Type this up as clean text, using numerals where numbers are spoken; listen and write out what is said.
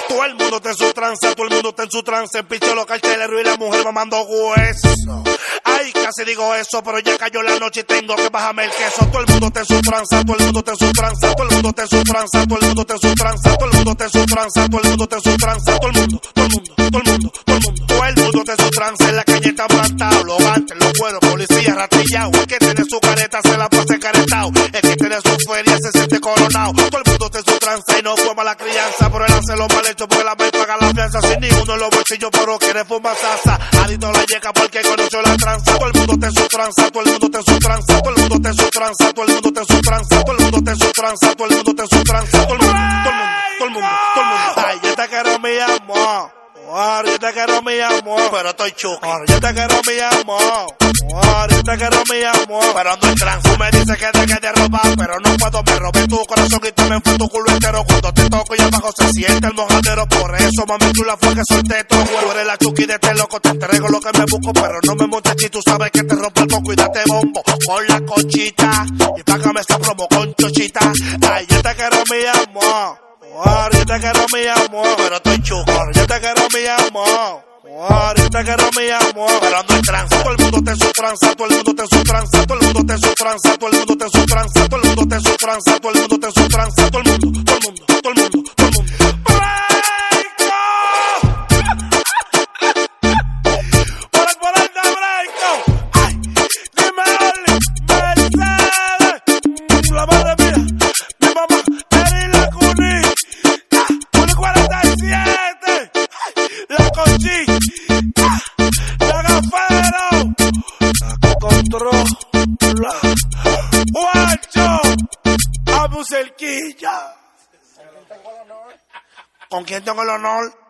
Todo el mundo está en su trance, todo el mundo está en su trance. El picho local, chelero y la mujer mamando hueso. Ay, casi digo eso, pero ya cayó la noche y tengo que bajarme el queso. Todo el mundo está en su trance, todo el mundo está en su trance, todo el mundo está en su trance, todo el mundo está en su trance, todo el mundo está en su trance, todo el mundo está en su trance, todo el mundo, todo el mundo, todo el mundo, todo el mundo. Todo el mundo está en su trance, en la calle está plantado, los gantes, los cueros, policía rastrillado. El que tiene su careta se la pasa encaretado, el que tiene su feria se siente coronado. Todo el mundo está en su trance y no fue mala crianza, pero él hace lo mal hecho porque la vez paga la fianza. Sin ninguno en los bolsillos, pero quiere fumar salsa. Adito la yeca porque conoció la tranza. Todo el mundo está en su tranza, todo el mundo está en su tranza, todo el mundo está en su tranza, todo el mundo está en su tranza, todo el mundo está en su tranza, todo el mundo está en su tranza, todo el mundo, todo el mundo, todo el mundo. Ay, yo te quiero mi amor. Yo te quiero mi amor, pero estoy chuki. Yo te quiero mi amor. Yo te quiero mi amor, pero ando en trance. Tú me dices que te quede robar, pero no puedo. Me robé tu corazón y también fue tu culo entero. Cuando te toco y abajo se siente el mojadero. Por eso, mami chula, fue que solté todo. Tú eres la chuki de este loco, te entrego lo que me busco, pero no me montes si tú sabes que te rompo el coco y date bombo con la conchita. Y págame esta promo con chochita. Ay, yo te quiero mi amor. Yo te quiero mi amor, pero estoy chuco. Yo te quiero mi amor. Yo te quiero mi amor, pero ando en trance. Todo el mundo está en su trance, todo el mundo está en su trance, todo el mundo está en su trance, todo el mundo está en su trance, todo el mundo está en su trance, todo el mundo está en su trance, todo el mundo, todo el mundo, todo el mundo, todo el mundo. Guacho, Abu Cerquilla. ¿Con quién tengo el honor?